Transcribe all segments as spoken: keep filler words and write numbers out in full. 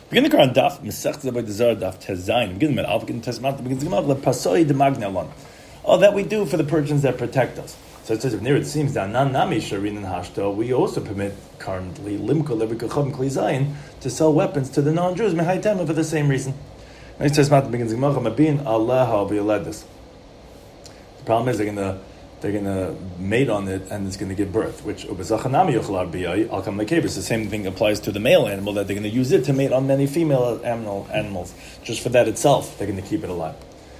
Begin the Quran daf Masech Zabay Dezar daf Tezayin. Begin with Alpha Tesmat. Begins the Gemara Pasoi de Magnalon. Oh, that we do for the Persians that protect us. So it says if near it seems that nan nami sharin and hashto, we also permit currently limko levikachav klizayin to sell weapons to the non-Jews mehaitem for the same reason. And it says Masech begins the Gemara Mabin Allah ha'aviladis. The problem is they're gonna they're gonna mate on it and it's gonna give birth, which ubezachanami yochlar biyai al kam lekebus. The same thing applies to the male animal, that they're gonna use it to mate on many female animal animals. Just for that itself, they're gonna keep it alive.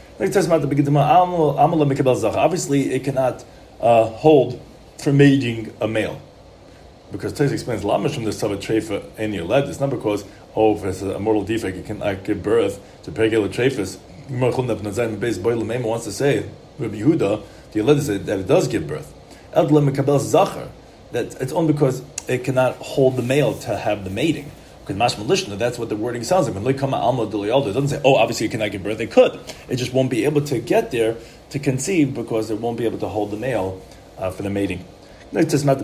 Obviously, it cannot uh, hold for mating a male, because Tais explains lamish from the sabat treifa any led. It's not because oh, if it's a mortal defect, it cannot give birth to regular treifas. Wants to say Rabbi Yehuda the led is that it does give birth. That it's only because it cannot hold the male to have the mating. Because mashma lishna, that's what the wording sounds like. When loikama alma d'lialdo, it doesn't say, oh, obviously it cannot give birth. It could. It just won't be able to get there to conceive because it won't be able to hold the male uh, for the mating. So, what's the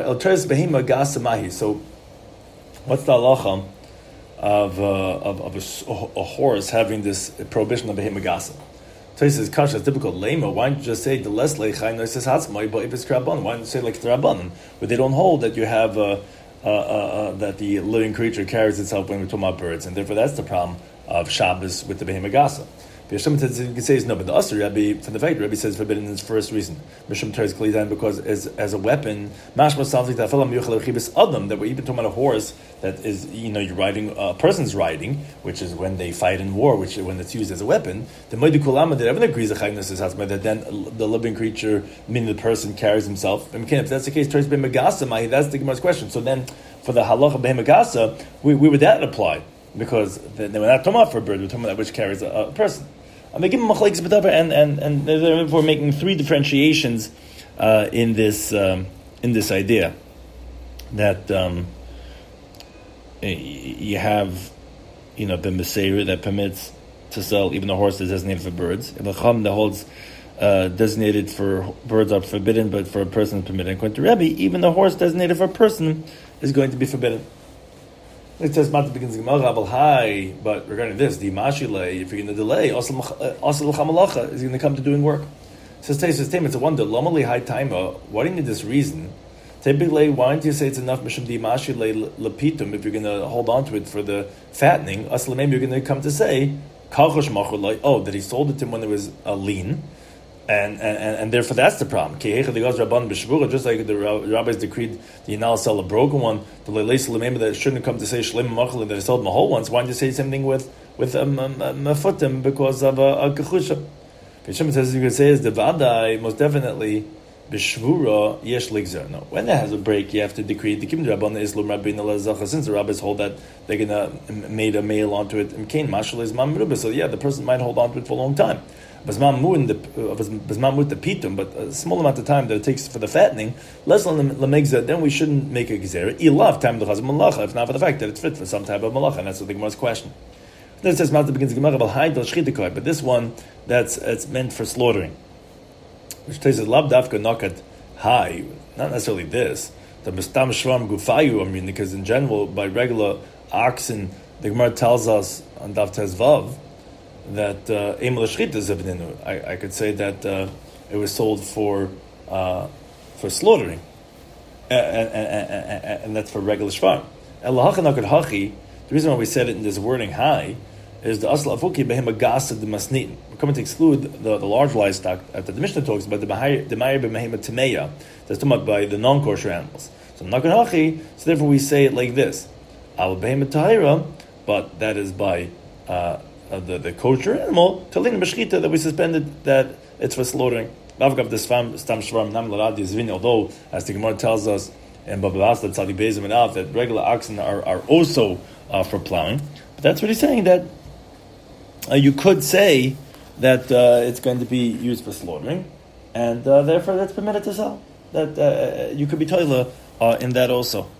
halacha of, uh, of, of a, a horse having this prohibition of behema gasa? Tais says, kasha is typical lema. Why don't you just say the less leichay noises hatzmai, but if it's krabban, why don't you say like trabban, where they don't hold that you have uh, Uh, uh, uh, that the living creature carries itself when we're talking about birds, and therefore that's the problem of Shabbos with the Behema Gasa. The Yeshua says no, but the Asr Rabbi, from the fact Rabbi says forbidden in its first reason. Mishum Teres Klizan, because as as a weapon, Mashma sounds like that Adam, that we're even talking about a horse that is, you know, you're riding, a person's riding, which is when they fight in war, which is when it's used as a weapon. The Moedu Kulama that everyone agrees that then the living creature, meaning the person, carries himself. And if that's the case, Teres Behema Gasa, that's the Gemara's question. So then, for the halacha Behema Gasa, we, we would that apply, because then we're not talking about for a bird, we're talking about that which carries a, a person. I'm going to give them and and and therefore making three differentiations uh, in this um, in this idea that um, you have, you know, the Meseir that permits to sell even a horse that's designated for birds. If a chum that holds uh, designated for birds are forbidden, but for a person is permitted. According to Rebbe, even the horse designated for a person is going to be forbidden. It says Mata begins Gemara high, but regarding this, the Mashile, if you're going to delay, Asal Chamalacha is going to come to doing work. It says Tais says it's a wonder. Lomali high timer. Why do you need this reason? Typically, why don't you say it's enough Mishum di Mashile Lapitum if you're going to hold on to it for the fattening? Asal you're going to come to say Kalchosh Machulai. Oh, that he sold it to him when there was a lean. And, and and therefore that's the problem. Just like the rabbis decreed the Yanal sell a broken one, the that shouldn't come to say Shlim Machal that he sold a whole one. So why don't you say the same thing with with um, um, um, Mefutim because of a, a Kechusha? Hashem says you can say is the Vadai most definitely Bishvura Yesh Ligzer. No, when there has a break, you have to decree the Kim Rabban Islam Rabbi Nalazacha. Since the rabbis hold that they're gonna made a male onto it, so yeah, the person might hold on to it for a long time. Bazman the the pitum, but a small amount of time that it takes for the fattening, less than the lemegza, then we shouldn't make a gezerah. Ilav time the chazam malacha, if not for the fact that it's fit for some type of malacha, and that's what the Gemara's question. Then it says Mata begins Gemara about high dal shchitikoy, but this one that's it's meant for slaughtering, which says lav dafka nakat high, not necessarily this. The mistam shvam gufayu, I mean, because in general by regular oxen, the Gemara tells us on Daf Tezvav that Emel Shchita Zevninu. I could say that uh, it was sold for uh, for slaughtering, and, and, and, and that's for regular shvar. The reason why we said it in this wording high is the asla afuki behema gasa de masnitin. We're coming to exclude the, the large livestock that the Mishnah talks about, the mayer behema timeya, that's talking about by the non-kosher animals. So nakar hachi, so therefore we say it like this: al behema tahira, but that is by uh, Uh, the, the kosher animal, talin b'shchita, that we suspended that it's for slaughtering. Although, as the Gemara tells us in Bablas that Tzadi Bezim and Av, that regular oxen are, are also uh, for plowing. But that's what he's saying, that uh, you could say that uh, it's going to be used for slaughtering, and uh, therefore that's permitted to sell. That uh, you could be toiler uh, in that also.